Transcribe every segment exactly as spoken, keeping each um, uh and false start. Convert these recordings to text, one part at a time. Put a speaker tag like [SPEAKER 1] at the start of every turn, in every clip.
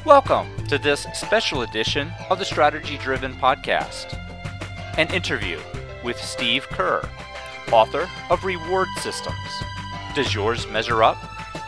[SPEAKER 1] Welcome to this special edition of the Strategy Driven Podcast. An interview with Steve Kerr, author of Reward Systems. Does yours measure up?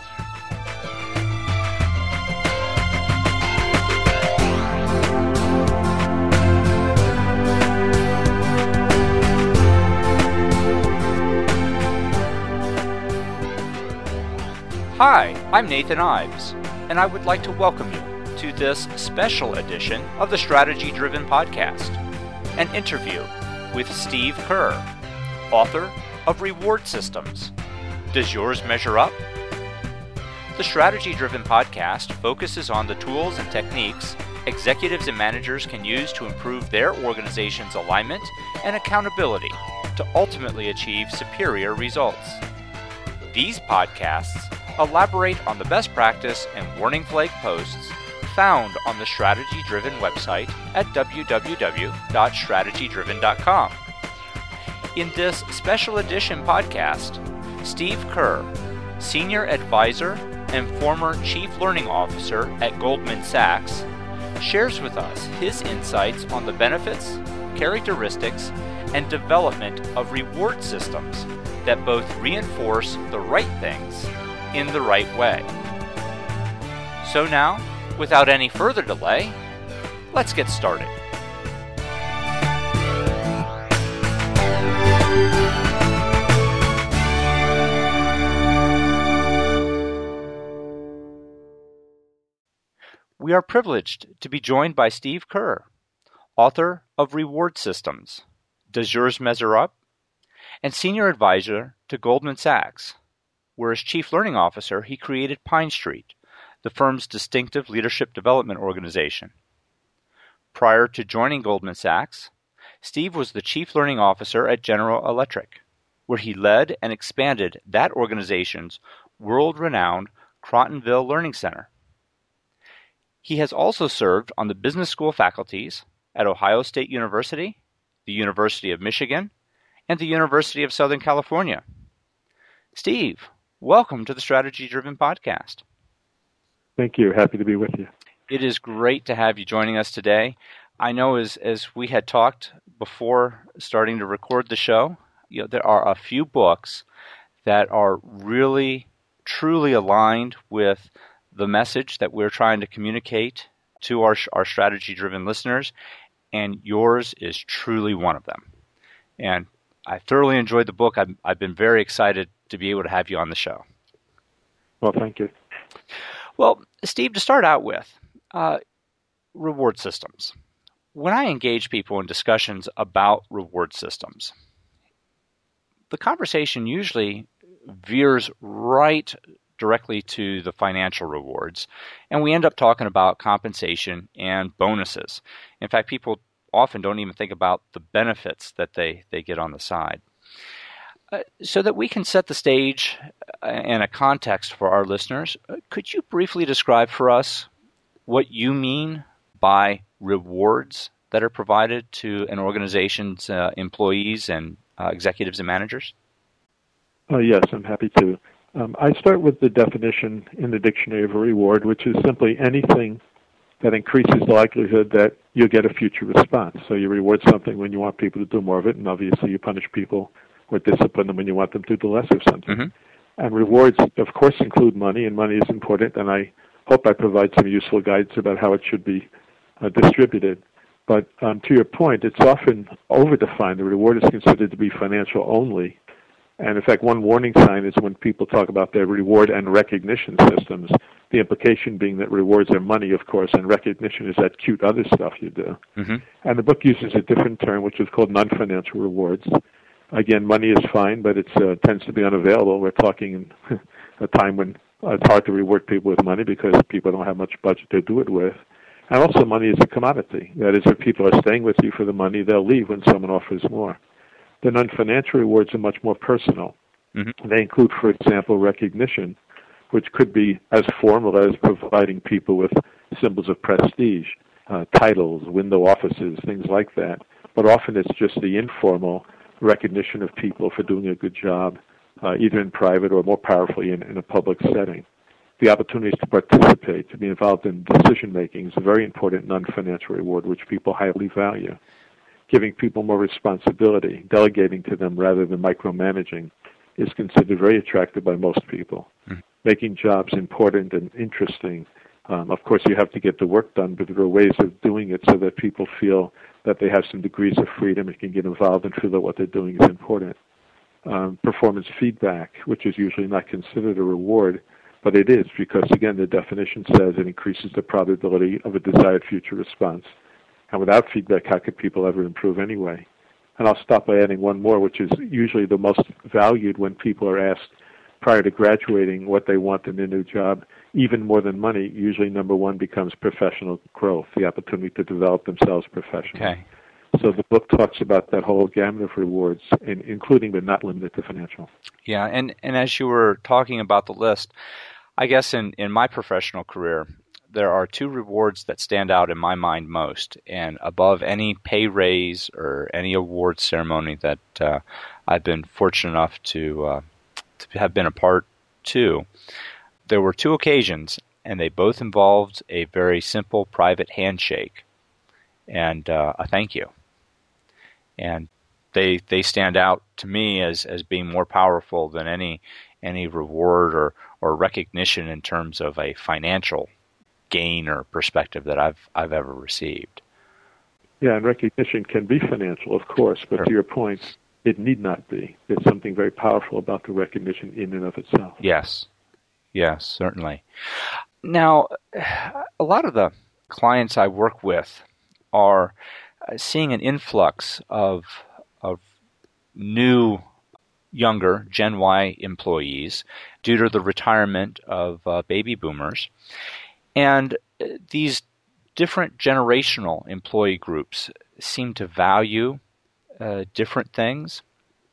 [SPEAKER 1] Hi, I'm Nathan Ives, and I would like to welcome you to this special edition of the Strategy Driven Podcast, an interview with Steve Kerr, author of Reward Systems. Does yours measure up? The Strategy Driven Podcast focuses on the tools and techniques executives and managers can use to improve their organization's alignment and accountability to ultimately achieve superior results. These podcasts elaborate on the best practice and warning flag posts found on the Strategy Driven website at w w w dot strategy driven dot com. In this special edition podcast, Steve Kerr, Senior Advisor and former Chief Learning Officer at Goldman Sachs, shares with us his insights on the benefits, characteristics, and development of reward systems that both reinforce the right things in the right way. So now, without any further delay, let's get started. We are privileged to be joined by Steve Kerr, author of Reward Systems, Does Yours Measure Up? And Senior Advisor to Goldman Sachs, where as Chief Learning Officer he created Pine Street, the firm's distinctive leadership development organization. Prior to joining Goldman Sachs, Steve was the Chief Learning Officer at General Electric, where he led and expanded that organization's world-renowned Crotonville Learning Center. He has also served on the business school faculties at Ohio State University, the University of Michigan, and the University of Southern California. Steve, welcome to the Strategy Driven Podcast.
[SPEAKER 2] Thank you. Happy to be with you.
[SPEAKER 1] It is great to have you joining us today. I know as as we had talked before starting to record the show, you know, there are a few books that are really, truly aligned with the message that we're trying to communicate to our, our strategy-driven listeners, and yours is truly one of them. And I thoroughly enjoyed the book. I've, I've been very excited to be able to have you on the show.
[SPEAKER 2] Well, thank you.
[SPEAKER 1] Well, Steve, to start out with, uh, reward systems. When I engage people in discussions about reward systems, the conversation usually veers right directly to the financial rewards, and we end up talking about compensation and bonuses. In fact, people often don't even think about the benefits that they, they get on the side. Uh, so that we can set the stage and a context for our listeners, uh, could you briefly describe for us what you mean by rewards that are provided to an organization's uh, employees and uh, executives and managers?
[SPEAKER 2] Uh, yes, I'm happy to. Um, I start with the definition in the dictionary of a reward, which is simply anything that increases the likelihood that you'll get a future response. So you reward something when you want people to do more of it, and obviously you punish people or discipline them when you want them to do less of something. Mm-hmm. And rewards, of course, include money, and money is important, and I hope I provide some useful guidance about how it should be uh, distributed. But um, to your point, it's often overdefined. The reward is considered to be financial only. And in fact, one warning sign is when people talk about their reward and recognition systems, the implication being that rewards are money, of course, and recognition is that cute other stuff you do. Mm-hmm. And the book uses a different term, which is called non-financial rewards. Again, money is fine, but it uh, tends to be unavailable. We're talking in a time when uh, it's hard to reward people with money because people don't have much budget to do it with. And also money is a commodity. That is, if people are staying with you for the money, they'll leave when someone offers more. The non-financial rewards are much more personal. Mm-hmm. They include, for example, recognition, which could be as formal as providing people with symbols of prestige, uh, titles, window offices, things like that. But often it's just the informal recognition of people for doing a good job, uh, either in private or more powerfully in, in a public setting. the opportunities to participate, to be involved in decision-making is a very important non-financial reward, which people highly value. Giving people more responsibility, delegating to them rather than micromanaging, is considered very attractive by most people. Mm-hmm. Making jobs important and interesting. Um, of course, you have to get the work done, but there are ways of doing it so that people feel that they have some degrees of freedom and can get involved and feel that what they're doing is important. Um, performance feedback, which is usually not considered a reward, but it is because, again, the definition says it increases the probability of a desired future response. And without feedback, how could people ever improve anyway? And I'll stop by adding one more, which is usually the most valued when people are asked prior to graduating what they want in their new job. Even more than money, usually number one becomes professional growth, the opportunity to develop themselves professionally.
[SPEAKER 1] Okay.
[SPEAKER 2] So the book talks about that whole gamut of rewards, in, including but not limited to financial.
[SPEAKER 1] Yeah, and, and as you were talking about the list, I guess in, in my professional career, there are two rewards that stand out in my mind most, and above any pay raise or any award ceremony that uh, I've been fortunate enough to, uh, to have been a part to, there were two occasions, and they both involved a very simple private handshake and uh, a thank you. And they they stand out to me as, as being more powerful than any any reward or, or recognition in terms of a financial gain or perspective that I've I've ever received.
[SPEAKER 2] Yeah, and recognition can be financial, of course, but
[SPEAKER 1] sure.
[SPEAKER 2] To your point, it need not be. There's something very powerful about the recognition in and of itself.
[SPEAKER 1] Yes, yes, certainly. Now, a lot of the clients I work with are seeing an influx of of new, younger Gen Y employees due to the retirement of uh, baby boomers. And these different generational employee groups seem to value uh, different things.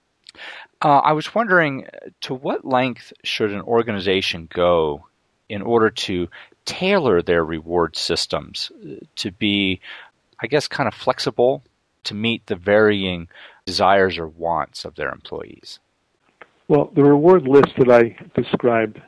[SPEAKER 1] Uh, I was wondering, to what length should an organization go in order to tailor their reward systems to be, I guess, kind of flexible to meet the varying desires or wants of their employees?
[SPEAKER 2] Well, the reward list that I described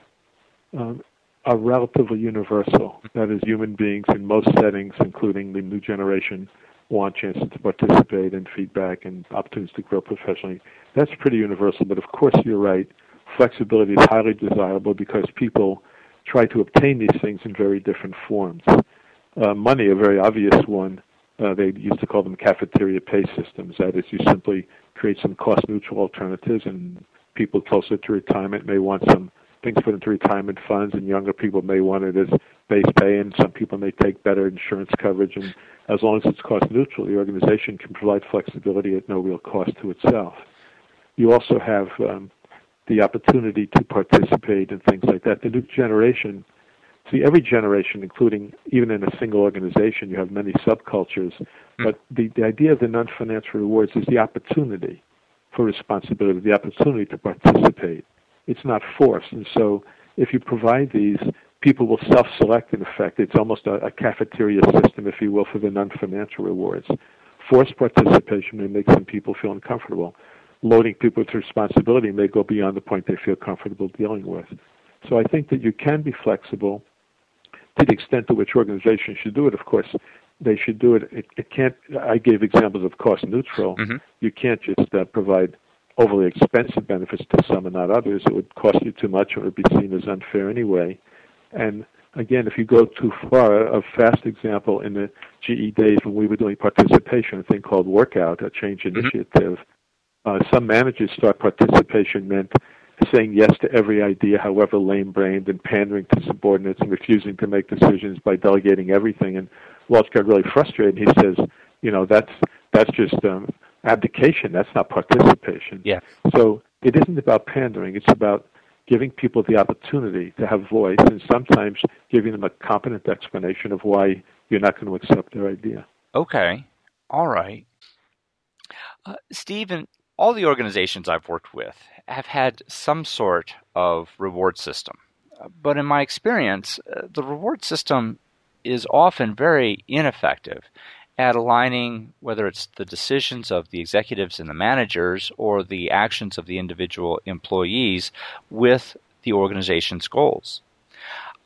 [SPEAKER 2] um, are relatively universal. That is, human beings in most settings, including the new generation, want chances to participate and feedback and opportunities to grow professionally. That's pretty universal, but of course you're right. Flexibility is highly desirable because people try to obtain these things in very different forms. Uh, money, a very obvious one. Uh, they used to call them cafeteria pay systems. That is, you simply create some cost-neutral alternatives, and people closer to retirement may want some things put into retirement funds, and younger people may want it as base pay, and some people may take better insurance coverage. And as long as it's cost-neutral, the organization can provide flexibility at no real cost to itself. You also have um, the opportunity to participate in things like that. The new generation, see, every generation, including even in a single organization, you have many subcultures, mm-hmm. but the, the idea of the non-financial rewards is the opportunity for responsibility, the opportunity to participate. It's not forced. And so if you provide these, people will self-select, in effect. It's almost a, a cafeteria system, if you will, for the non-financial rewards. Forced participation may make some people feel uncomfortable. Loading people with responsibility may go beyond the point they feel comfortable dealing with. So I think that you can be flexible to the extent to which organizations should do it. Of course, they should do it. It, it can't. I gave examples of cost neutral. Mm-hmm. You can't just uh, provide overly expensive benefits to some and not others. It would cost you too much, or it would be seen as unfair anyway. And again, if you go too far, a fast example in the G E days when we were doing participation, a thing called Workout, a change initiative, mm-hmm. uh, some managers thought participation meant saying yes to every idea, however lame-brained, and pandering to subordinates and refusing to make decisions by delegating everything. And Walsh got really frustrated. He says, you know, that's that's just um, abdication. That's not participation.
[SPEAKER 1] Yeah.
[SPEAKER 2] So it isn't about pandering. It's about giving people the opportunity to have voice, and sometimes giving them a competent explanation of why you're not going to accept their idea.
[SPEAKER 1] Okay. All right. Uh, Stephen, all the organizations I've worked with have had some sort of reward system. But in my experience, uh, the reward system is often very ineffective at aligning whether it's the decisions of the executives and the managers or the actions of the individual employees with the organization's goals.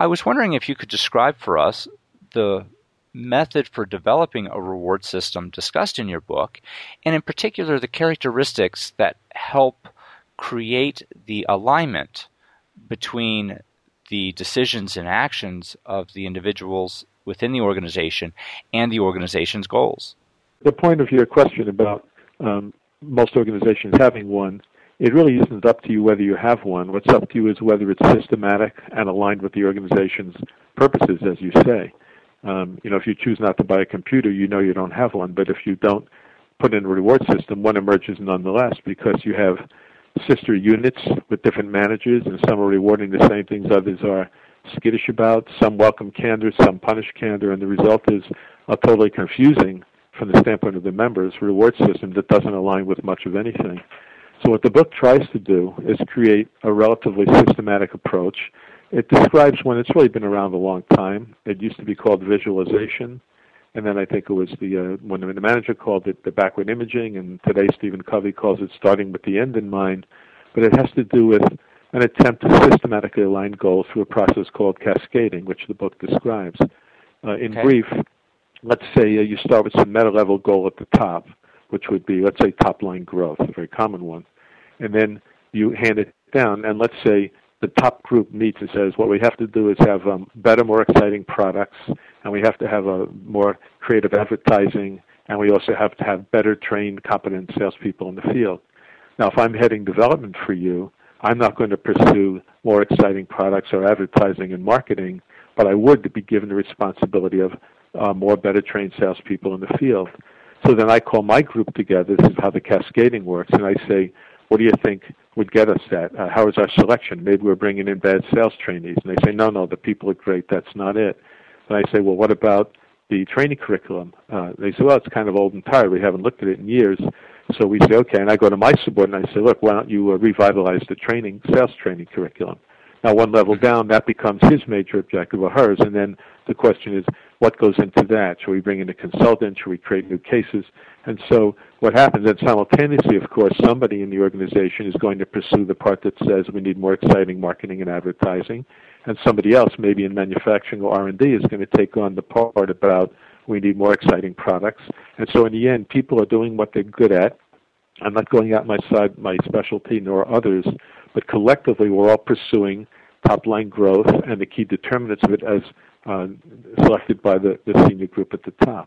[SPEAKER 1] I was wondering if you could describe for us the method for developing a reward system discussed in your book, and in particular the characteristics that help create the alignment between the decisions and actions of the individuals within the organization and the organization's goals.
[SPEAKER 2] The point of your question about um, most organizations having one, it really isn't up to you whether you have one. What's up to you is whether it's systematic and aligned with the organization's purposes, as you say. Um, you know, if you choose not to buy a computer, you know you don't have one. But if you don't put in a reward system, one emerges nonetheless because you have sister units with different managers, and some are rewarding the same things others are skittish about. Some welcome candor, some punish candor, and the result is a totally confusing, from the standpoint of the members, reward system that doesn't align with much of anything. So what the book tries to do is create a relatively systematic approach. It describes one that's really been around a long time. It used to be called visualization, and then I think it was the uh, when the manager called it the backward imaging, and today Stephen Covey calls it starting with the end in mind. But it has to do with an attempt to systematically align goals through a process called cascading, which the book describes. Uh, in
[SPEAKER 1] okay.
[SPEAKER 2] brief, let's say uh, you start with some meta-level goal at the top, which would be, let's say, top-line growth, a very common one. And then you hand it down, and let's say the top group meets and says, what we have to do is have um, better, more exciting products, and we have to have a more creative advertising, and we also have to have better trained, competent salespeople in the field. Now, if I'm heading development for you, I'm not going to pursue more exciting products or advertising and marketing, but I would be given the responsibility of uh, more better trained salespeople in the field. So then I call my group together. This is how the cascading works, and I say, what do you think would get us that? Uh, how is our selection? Maybe we're bringing in bad sales trainees. And they say, no, no, the people are great. That's not it. And I say, well, what about the training curriculum? Uh, they say, well, it's kind of old and tired. We haven't looked at it in years. So we say, okay. And I go to my subordinate and I say, look, why don't you uh, revitalize the training, sales training curriculum? Now, one level down, that becomes his major objective or hers. And then the question is, what goes into that? Should we bring in a consultant? Should we create new cases? And so what happens, and simultaneously, of course, somebody in the organization is going to pursue the part that says we need more exciting marketing and advertising, and somebody else, maybe in manufacturing or R and D, is going to take on the part about we need more exciting products. And so in the end, people are doing what they're good at. I'm not going out my side, my specialty, nor others, but collectively we're all pursuing top-line growth and the key determinants of it as uh, selected by the, the senior group at the top.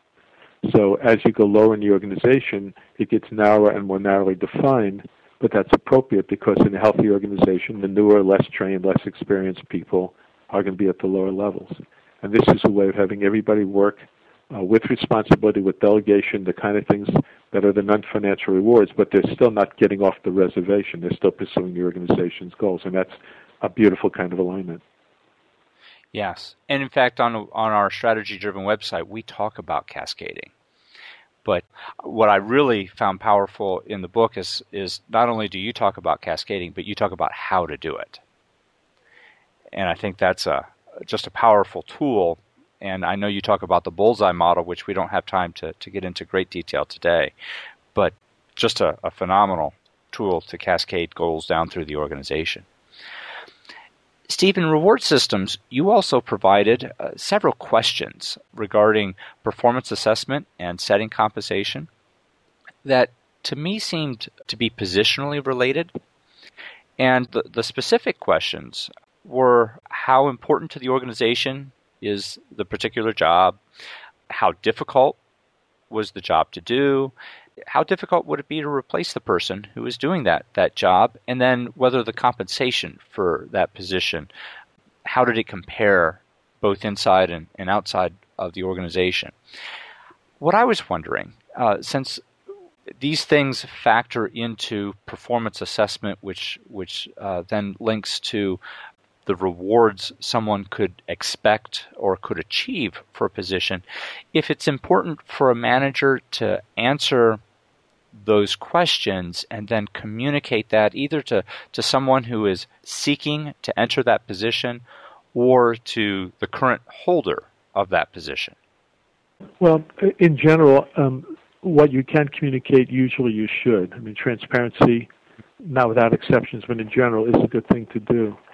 [SPEAKER 2] So as you go lower in the organization, it gets narrower and more narrowly defined, but that's appropriate because in a healthy organization, the newer, less trained, less experienced people are going to be at the lower levels. And this is a way of having everybody work uh, with responsibility, with delegation, the kind of things that are the non-financial rewards, but they're still not getting off the reservation. They're still pursuing the organization's goals, and that's a beautiful kind of alignment.
[SPEAKER 1] Yes. And in fact, on on our strategy-driven website, we talk about cascading. But what I really found powerful in the book is is not only do you talk about cascading, but you talk about how to do it. And I think that's a just a powerful tool. And I know you talk about the bullseye model, which we don't have time to, to get into great detail today, but just a, a phenomenal tool to cascade goals down through the organization. Steve, in reward systems, you also provided uh, several questions regarding performance assessment and setting compensation that to me seemed to be positionally related. And the, the specific questions were how important to the organization is the particular job, how difficult was the job to do, how difficult would it be to replace the person who is doing that that job, and then whether the compensation for that position, how did it compare both inside and, and outside of the organization? What I was wondering, uh, since these things factor into performance assessment, which which uh, then links to the rewards someone could expect or could achieve for a position, if it's important for a manager to answer those questions and then communicate that either to, to someone who is seeking to enter that position or to the current holder of that position?
[SPEAKER 2] Well, in general, um, what you can communicate, usually you should. I mean, transparency, not without exceptions, but in general, is a good thing to do.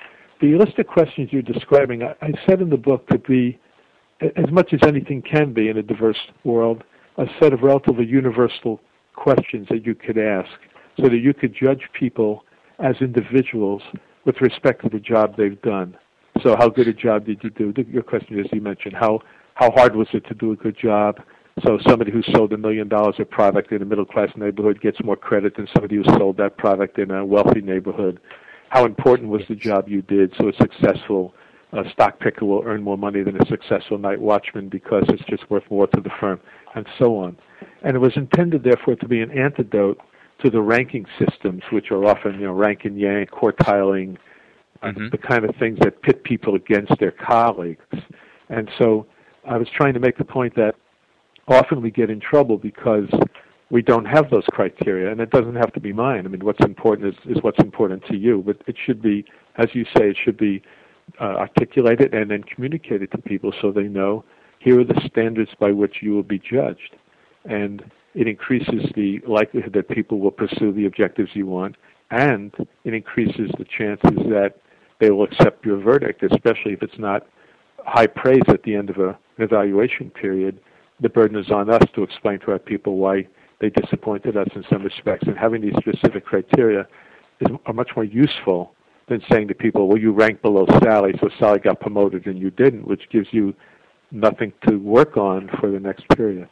[SPEAKER 2] the list of questions you're describing, I, I said in the book, to be, as much as anything can be in a diverse world, a set of relatively universal questions that you could ask so that you could judge people as individuals with respect to the job they've done. So how good a job did you do? Your question, as you mentioned, how, how hard was it to do a good job? So somebody who sold a million dollars of product in a middle-class neighborhood gets more credit than somebody who sold that product in a wealthy neighborhood. How important was the job you did? So a successful uh, stock picker will earn more money than a successful night watchman because it's just worth more to the firm, and so on. And it was intended, therefore, to be an antidote to the ranking systems, which are often, you know, rank and yank, quartiling, mm-hmm. the kind of things that pit people against their colleagues. And so I was trying to make the point that often we get in trouble because we don't have those criteria, and it doesn't have to be mine. I mean, what's important is, is what's important to you, but it should be, as you say, it should be uh, articulated and then communicated to people so they know here are the standards by which you will be judged. And it increases the likelihood that people will pursue the objectives you want, and it increases the chances that they will accept your verdict, especially if it's not high praise at the end of a, an evaluation period. The burden is on us to explain to our people why they disappointed us in some respects. And having these specific criteria is are much more useful than saying to people, well, you ranked below Sally, so Sally got promoted and you didn't, which gives you nothing to work on for the next period.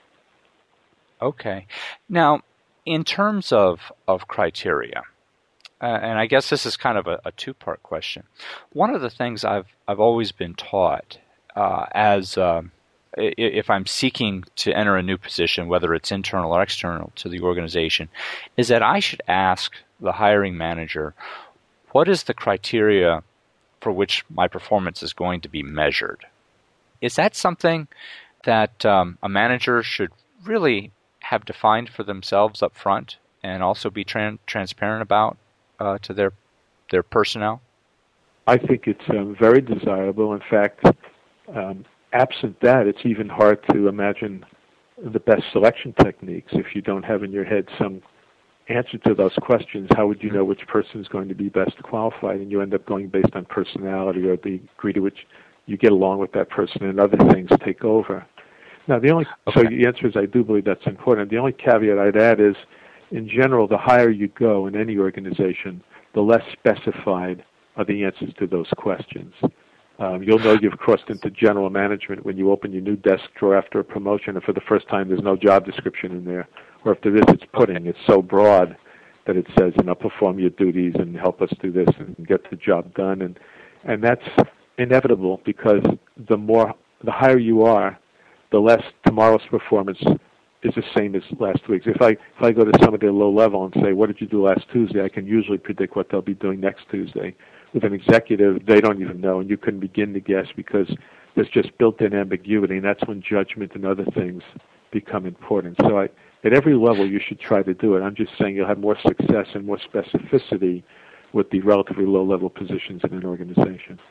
[SPEAKER 1] Okay. Now, in terms of, of criteria, uh, and I guess this is kind of a, a two-part question. One of the things I've I've always been taught uh, as um, if I'm seeking to enter a new position, whether it's internal or external to the organization, is that I should ask the hiring manager, what is the criteria for which my performance is going to be measured? Is that something that um, a manager should really have defined for themselves up front and also be tran- transparent about uh, to their their personnel?
[SPEAKER 2] I think it's um, very desirable. In fact, um, absent that, it's even hard to imagine the best selection techniques. If you don't have in your head some answer to those questions, how would you know which person is going to be best qualified? And you end up going based on personality or the degree to which you get along with that person, and other things take over. Now, the only okay. so the answer is I do believe that's important. The only caveat I'd add is, in general, the higher you go in any organization, the less specified are the answers to those questions. Um, you'll know you've crossed into general management when you open your new desk drawer after a promotion, and for the first time there's no job description in there. Or if there is, it's pudding. It's so broad that it says, you know, perform your duties and help us do this and get the job done. And and that's inevitable because the more, the higher you are, the less tomorrow's performance is the same as last week's. If I if I go to somebody at a low level and say, what did you do last Tuesday, I can usually predict what they'll be doing next Tuesday. With an executive, they don't even know, and you can begin to guess because there's just built-in ambiguity, and that's when judgment and other things become important. So I, at every level, you should try to do it. I'm just saying you'll have more success and more specificity with the relatively low-level positions in an organization.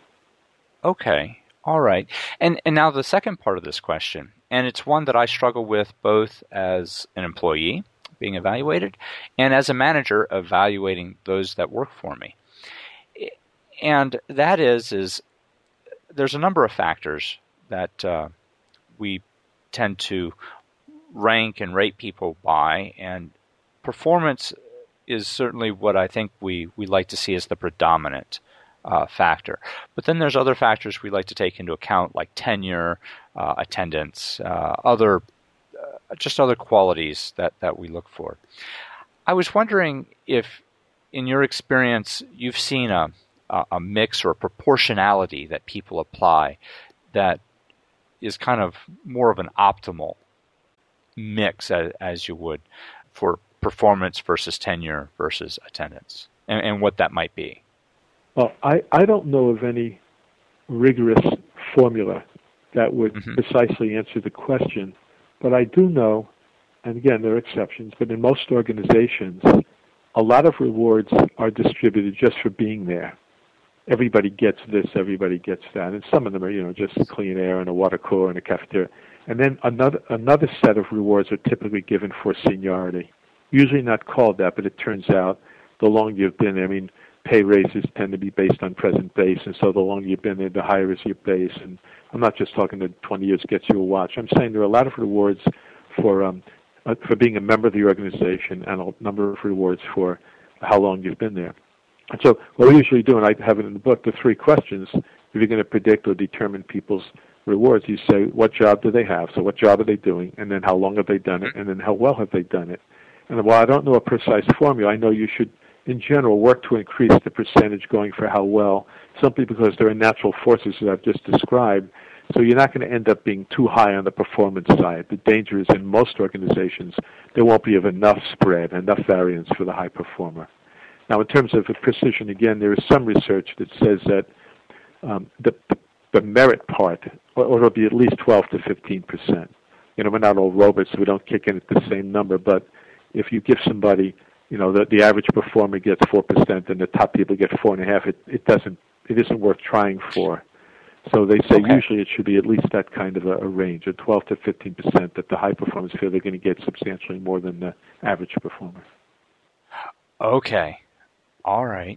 [SPEAKER 1] Okay. All right. And and now the second part of this question, and it's one that I struggle with both as an employee being evaluated and as a manager evaluating those that work for me. And that is, is there's a number of factors that uh, we tend to rank and rate people by, and performance is certainly what I think we, we like to see as the predominant uh, factor. But then there's other factors we like to take into account, like tenure, uh, attendance, uh, other uh, just other qualities that, that we look for. I was wondering if, in your experience, you've seen a a mix or a proportionality that people apply that is kind of more of an optimal mix, as, as you would, for performance versus tenure versus attendance, and, and what that might be.
[SPEAKER 2] Well, I, I don't know of any rigorous formula that would mm-hmm. precisely answer the question, but I do know, and again, there are exceptions, but in most organizations, a lot of rewards are distributed just for being there. Everybody gets this, everybody gets that, and some of them are, you know, just clean air and a water cooler and a cafeteria. And then another another set of rewards are typically given for seniority. Usually not called that, but it turns out the longer you've been there. I mean, pay raises tend to be based on present base, and so the longer you've been there, the higher is your base. And I'm not just talking that twenty years gets you a watch. I'm saying there are a lot of rewards for um, uh, for being a member of the organization, and a number of rewards for how long you've been there. And so what we usually do, and I have it in the book, the three questions, if you're going to predict or determine people's rewards, you say, what job do they have? So what job are they doing? And then how long have they done it? And then how well have they done it? And while I don't know a precise formula, I know you should, in general, work to increase the percentage going for how well, simply because there are natural forces that I've just described. So you're not going to end up being too high on the performance side. The danger is in most organizations, there won't be of enough spread, enough variance for the high performer. Now, in terms of precision, again, there is some research that says that um, the, the merit part ought to be at least twelve to fifteen percent. You know, we're not all robots, so we don't kick in at the same number, but if you give somebody, you know, the, the average performer gets four percent and the top people get four point five, it, it doesn't, it isn't worth trying for. So they say okay. Usually it should be at least that kind of a, a range, of twelve to fifteen percent, that the high performers feel they're going to get substantially more than the average performer.
[SPEAKER 1] Okay. All right.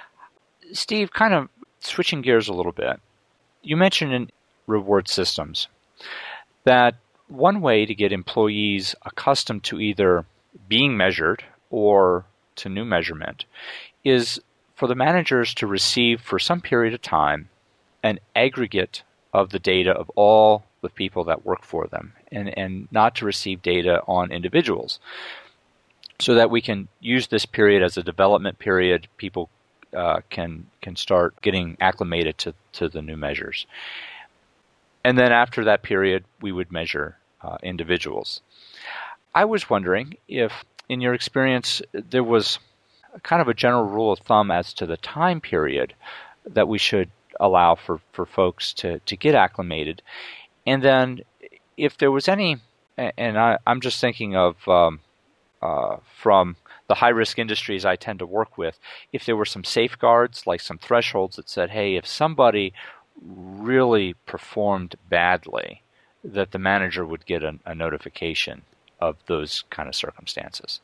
[SPEAKER 1] Steve, kind of switching gears a little bit, you mentioned in reward systems that one way to get employees accustomed to either being measured or to new measurement is for the managers to receive for some period of time an aggregate of the data of all the people that work for them, and, and not to receive data on individuals, so that we can use this period as a development period. People uh, can can start getting acclimated to, to the new measures. And then after that period, we would measure uh, individuals. I was wondering if, in your experience, there was kind of a general rule of thumb as to the time period that we should allow for, for folks to, to get acclimated. And then if there was any, and I, I'm just thinking of um, uh, from the high-risk industries I tend to work with, if there were some safeguards, like some thresholds that said, hey, if somebody really performed badly, that the manager would get a, a notification of those kind of circumstances.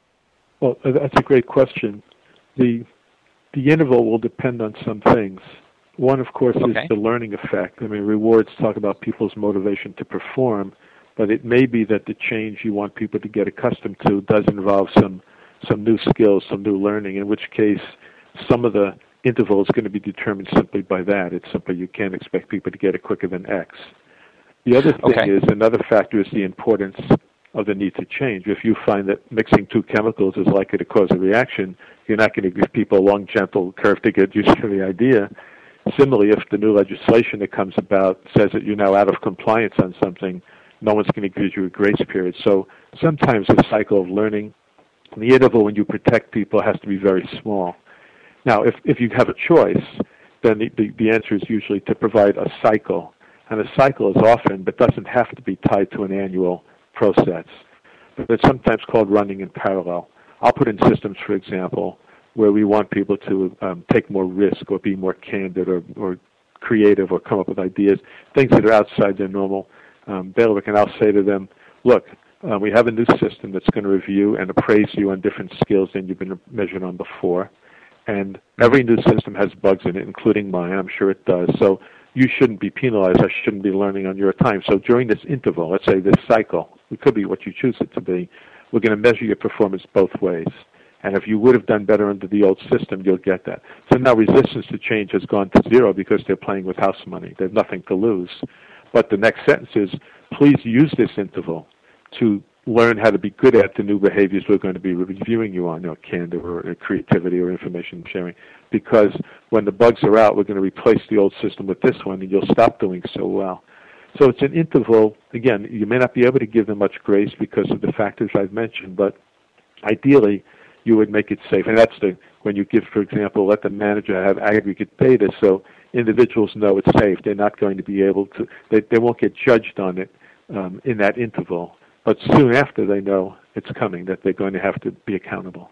[SPEAKER 2] Well, that's a great question. The the interval will depend on some things. One, of course, okay. is the learning effect. I mean, rewards talk about people's motivation to perform, but it may be that the change you want people to get accustomed to does involve some some new skills, some new learning, in which case some of the interval is going to be determined simply by that. It's simply you can't expect people to get it quicker than X. The other thing okay. is, another factor is the importance of the need to change. If you find that mixing two chemicals is likely to cause a reaction, you're not going to give people a long, gentle curve to get used to the idea. Similarly, if the new legislation that comes about says that you're now out of compliance on something, no one's going to give you a grace period. So sometimes the cycle of learning, the interval when you protect people has to be very small. Now, if, if you have a choice, then the, the, the answer is usually to provide a cycle. And a cycle is often, but doesn't have to be tied to an annual process. But it's sometimes called running in parallel. I'll put in systems, for example, where we want people to um, take more risk or be more candid or, or creative or come up with ideas, things that are outside their normal um, bailiwick. And I'll say to them, look, uh, we have a new system that's going to review and appraise you on different skills than you've been measured on before. And every new system has bugs in it, including mine. I'm sure it does. So you shouldn't be penalized. I shouldn't be learning on your time. So during this interval, let's say this cycle, it could be what you choose it to be, we're going to measure your performance both ways. And if you would have done better under the old system, you'll get that. So now resistance to change has gone to zero because they're playing with house money. They have nothing to lose. But the next sentence is, please use this interval to learn how to be good at the new behaviors we're going to be reviewing you on, you know, candor or creativity or information sharing. Because when the bugs are out, we're going to replace the old system with this one, and you'll stop doing so well. So it's an interval. Again, you may not be able to give them much grace because of the factors I've mentioned, but ideally, you would make it safe. And that's the, when you give, for example, let the manager have aggregate data so individuals know it's safe. They're not going to be able to, they, they won't get judged on it um, in that interval. But soon after they know it's coming, that they're going to have to be accountable.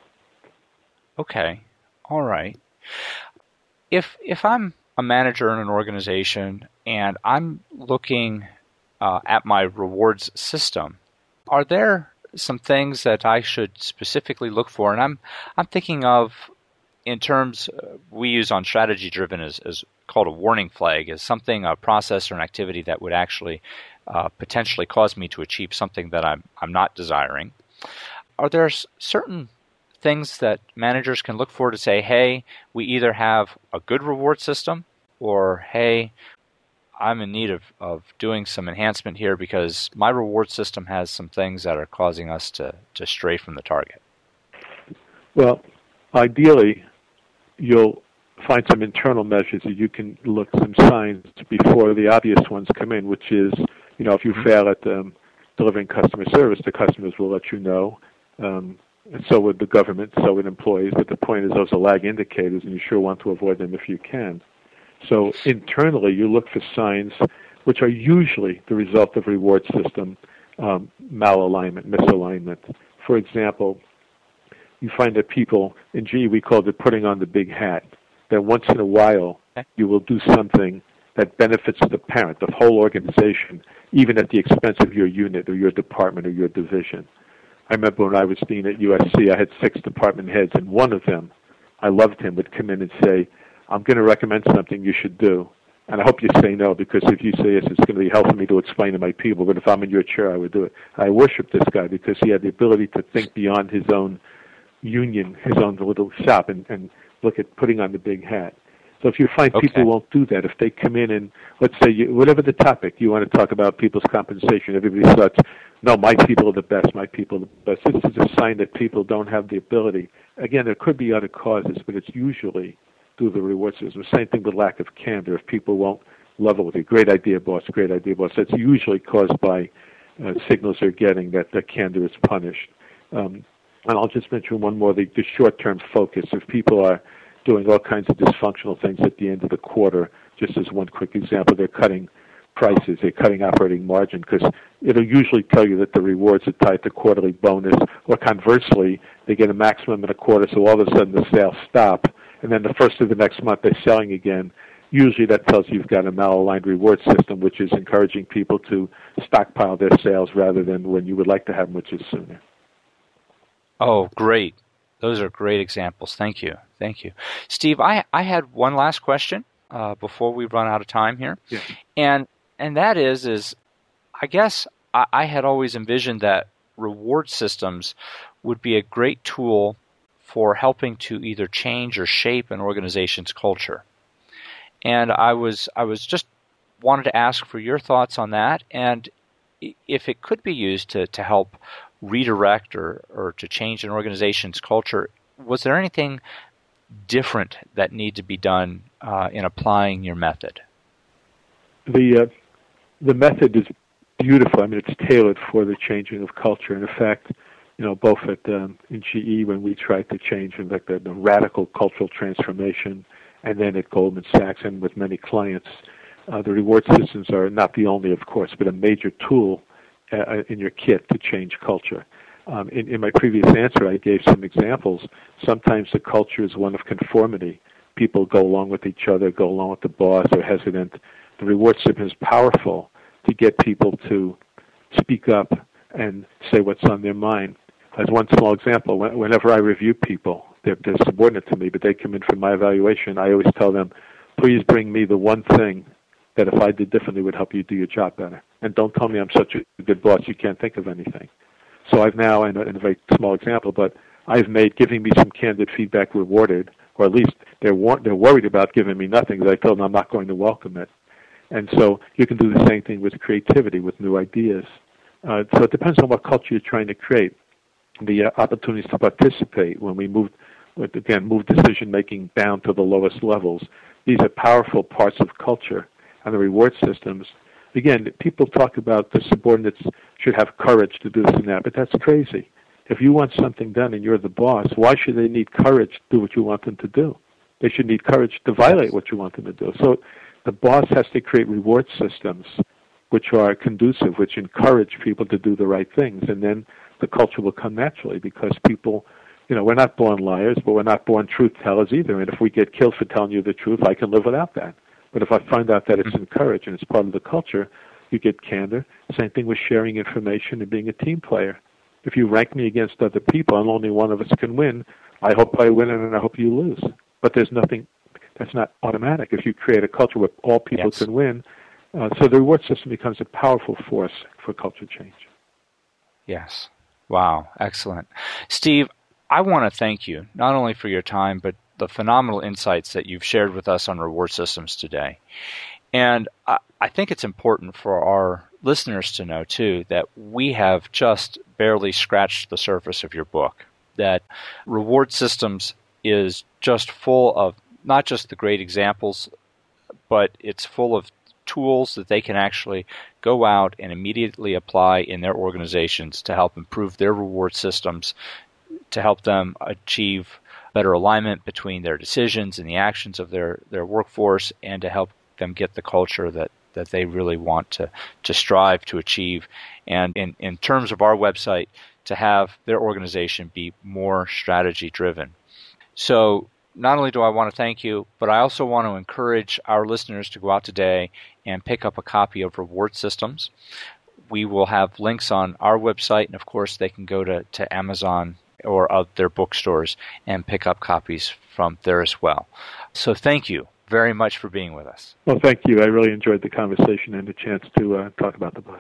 [SPEAKER 1] Okay. All right. If if I'm a manager in an organization and I'm looking uh, at my rewards system, are there some things that I should specifically look for? And I'm I'm thinking of in terms uh, we use on strategy driven as, as called a warning flag, is something, a process or an activity that would actually uh, potentially cause me to achieve something that I'm I'm not desiring. Are there s- certain things that managers can look for to say, hey, we either have a good reward system, or hey, I'm in need of, of doing some enhancement here because my reward system has some things that are causing us to, to stray from the target?
[SPEAKER 2] Well, ideally, you'll find some internal measures that you can look some signs before the obvious ones come in, which is, you know, if you fail at um, delivering customer service, the customers will let you know. Um, and so would the government, so would employees. But the point is those are lag indicators, and you sure want to avoid them if you can. So internally, you look for signs which are usually the result of reward system um, malalignment, misalignment. For example, you find that people, in G E we call it putting on the big hat, that once in a while you will do something that benefits the parent, the whole organization, even at the expense of your unit or your department or your division. I remember when I was dean at U S C, I had six department heads, and one of them, I loved him, would come in and say, I'm going to recommend something you should do, and I hope you say no, because if you say yes, it's going to be helpful me to explain to my people, but if I'm in your chair, I would do it. I worshiped this guy because he had the ability to think beyond his own union, his own little shop, and, and look at putting on the big hat. So if you find
[SPEAKER 1] okay.
[SPEAKER 2] people won't do that, if they come in and, let's say, you, whatever the topic, you want to talk about people's compensation, everybody starts, no, my people are the best, my people are the best. This is a sign that people don't have the ability. Again, there could be other causes, but it's usually due to the reward system. Same thing with lack of candor. If people won't level with you, great idea, boss, great idea, boss, that's usually caused by uh, signals they're getting that the candor is punished. Um, and I'll just mention one more, the, the short-term focus. If people are doing all kinds of dysfunctional things at the end of the quarter, just as one quick example, they're cutting prices, they're cutting operating margin, because it'll usually tell you that the rewards are tied to quarterly bonus, or conversely, they get a maximum in a quarter, so all of a sudden the sales stop, and then the first of the next month they're selling again. Usually that tells you you've got a malaligned reward system, which is encouraging people to stockpile their sales rather than when you would like to have them, which is sooner.
[SPEAKER 1] Oh, great. Those are great examples. Thank you. Thank you. Steve, I, I had one last question uh, before we run out of time here.
[SPEAKER 2] Yeah.
[SPEAKER 1] And and that is, is I guess I, I had always envisioned that reward systems would be a great tool for helping to either change or shape an organization's culture. And I was I was just wanted to ask for your thoughts on that, and if it could be used to, to help redirect or, or to change an organization's culture, was there anything different that need to be done uh, in applying your method?
[SPEAKER 2] The uh, the method is beautiful. I mean, it's tailored for the changing of culture. And in fact, you know, both at um, in G E when we tried to change, in fact, the, the radical cultural transformation, and then at Goldman Sachs and with many clients, uh, the reward systems are not the only, of course, but a major tool uh, in your kit to change culture. Um, in, in my previous answer, I gave some examples. Sometimes the culture is one of conformity. People go along with each other, go along with the boss, they're hesitant. The reward system is powerful to get people to speak up and say what's on their mind. As one small example, whenever I review people, they're, they're subordinate to me, but they come in for my evaluation, I always tell them, please bring me the one thing that if I did differently would help you do your job better. And don't tell me I'm such a good boss you can't think of anything. So I've now, in a, in a very small example, but I've made giving me some candid feedback rewarded, or at least they're wor- they're worried about giving me nothing because I told them I'm not going to welcome it. And so you can do the same thing with creativity, with new ideas. Uh, so it depends on what culture you're trying to create. The uh, opportunities to participate when we move, again, move decision-making down to the lowest levels. These are powerful parts of culture. And the reward systems, again, people talk about the subordinates should have courage to do this and that, but that's crazy. If you want something done and you're the boss, why should they need courage to do what you want them to do? They should need courage to violate what you want them to do. So the boss has to create reward systems which are conducive, which encourage people to do the right things, and then the culture will come naturally because people, you know, we're not born liars, but we're not born truth tellers either, and if we get killed for telling you the truth, I can live without that. But if I find out that it's encouraged and it's part of the culture, you get candor. Same thing with sharing information and being a team player. if you rank me against other people and only one of us can win, I hope I win and I hope you lose. But there's nothing, that's not automatic. If you create a culture where all people
[SPEAKER 1] yes.
[SPEAKER 2] can win, uh, so the reward system becomes a powerful force for culture change.
[SPEAKER 1] Yes. Wow. Excellent. Steve, I want to thank you not only for your time, but the phenomenal insights that you've shared with us on reward systems today. And I, I think it's important for our listeners to know, too, that we have just barely scratched the surface of your book, that reward systems is just full of not just the great examples, but it's full of tools that they can actually go out and immediately apply in their organizations to help improve their reward systems, to help them achieve better alignment between their decisions and the actions of their, their workforce, and to help them get the culture that, that they really want to, to strive to achieve. And in, in terms of our website, to have their organization be more strategy driven. So not only do I want to thank you, but I also want to encourage our listeners to go out today and pick up a copy of Reward Systems. We will have links on our website, and of course they can go to, to Amazon or other bookstores and pick up copies from there as well. So thank you very much for being with us.
[SPEAKER 2] Well, thank you. I really enjoyed the conversation and the chance to uh, talk about the book.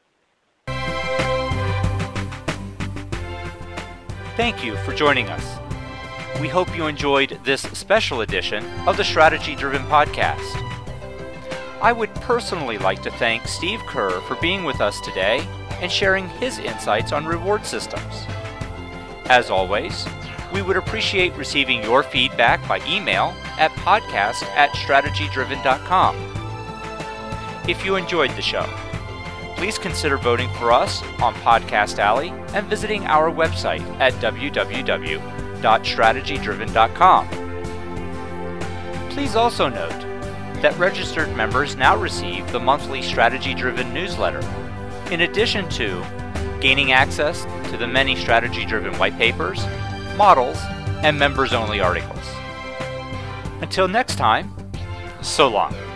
[SPEAKER 1] Thank you for joining us. We hope you enjoyed this special edition of the Strategy Driven Podcast. I would personally like to thank Steve Kerr for being with us today and sharing his insights on reward systems. As always, we would appreciate receiving your feedback by email at podcast at strategy driven dot com. If you enjoyed the show, please consider voting for us on Podcast Alley and visiting our website at w w w dot strategy driven dot com. Please also note that registered members now receive the monthly Strategy Driven newsletter, in addition to gaining access to the many Strategy Driven white papers, models, and members-only articles. Until next time, so long.